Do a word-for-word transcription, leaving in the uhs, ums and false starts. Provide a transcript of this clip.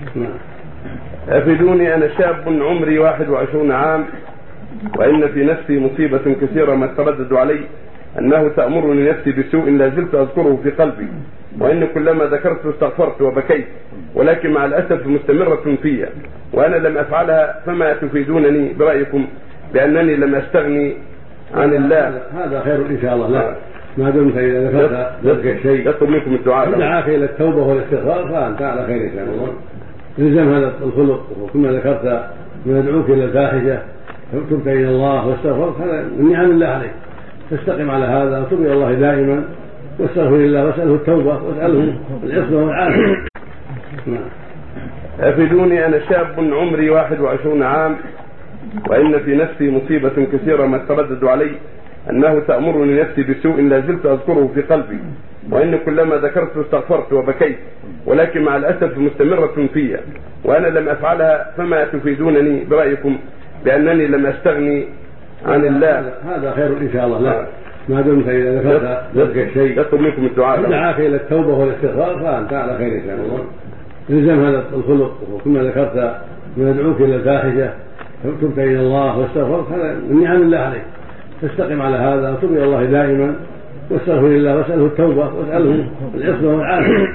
أفيدوني، أنا شاب عمري واحد وعشرون عام، وإن في نفسي مصيبة كثيرة ما تردد علي أنه تأمرني نفسي بسوء لا زلت أذكره في قلبي، وإن كلما ذكرت استغفرت وبكيت، ولكن مع الأسف مستمرة في، وأنا لم أفعلها. فما تفيدونني برأيكم بأنني لم أستغني عن الله؟ هذا خير إن شاء الله لا ما دمت إذا ذكرت ذلك الشيء يطلب منكم الدعاء دعاك إلى التوبة والاستغفار فأنت على خير إن شاء الله. الزم هذا الخلق، وكما ذكرت من يدعوك إلى الفاحشة تبت إلى الله واستغفرت، هذا من نعم الله عليك. تستقم على هذا وتب إلى الله دائما واستغفر الله واسأله التوبة واسأله العصمة والعافية. أفيدوني، أنا شاب عمري واحد وعشرون عام، وإن في نفسي مصيبة كثيرة ما تردد علي أنه تأمرني نفسي بسوء لا زلت أذكره في قلبي، وإن كلما ذكرت استغفرت وبكيت، ولكن مع الأسف مستمرة في، وأنا لم أفعلها. فما تفيدونني برأيكم بأنني لم أستغني عن الله؟ هذا خير إن شاء الله لا ما دمت إذا ذكرت ذلك الشيء يطلب منكم الدعاء دعاك إلى التوبة والاستغفار فأنت على خير إن شاء الله. الزم هذا الخلق، وكما ذكرت من يدعوك إلى الفاحشة تبت إلى الله واستغفرت، هذا من نعم الله عليك. تستقم على هذا وتب إلى الله دائما واستغفر الله واسأله التوبة واسأله العصمة والعافية.